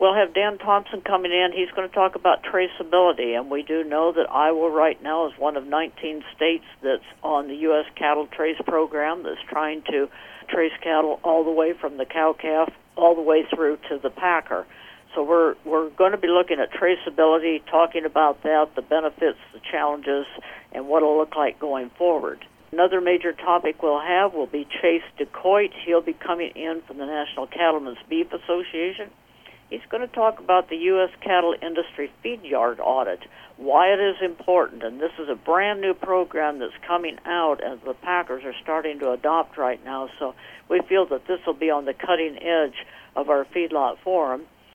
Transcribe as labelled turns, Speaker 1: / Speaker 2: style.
Speaker 1: We'll have Dan Thompson coming in. He's going to talk about traceability, and we do know that Iowa right now is one of 19 states that's on the U.S. Cattle Trace Program that's trying to trace cattle all the way from the cow-calf all the way through to the packer. So we're going to be looking at traceability, talking about that, the benefits, the challenges, and what it'll look like going forward. Another major topic we'll have will be Chase DeCoit. He'll be coming in from the National Cattlemen's Beef Association. He's going to talk about the U.S. cattle industry feed yard audit, why it is important. And this is a brand new program that's coming out as the packers are starting to adopt right now. So we feel that this will be on the cutting edge of our feedlot forum.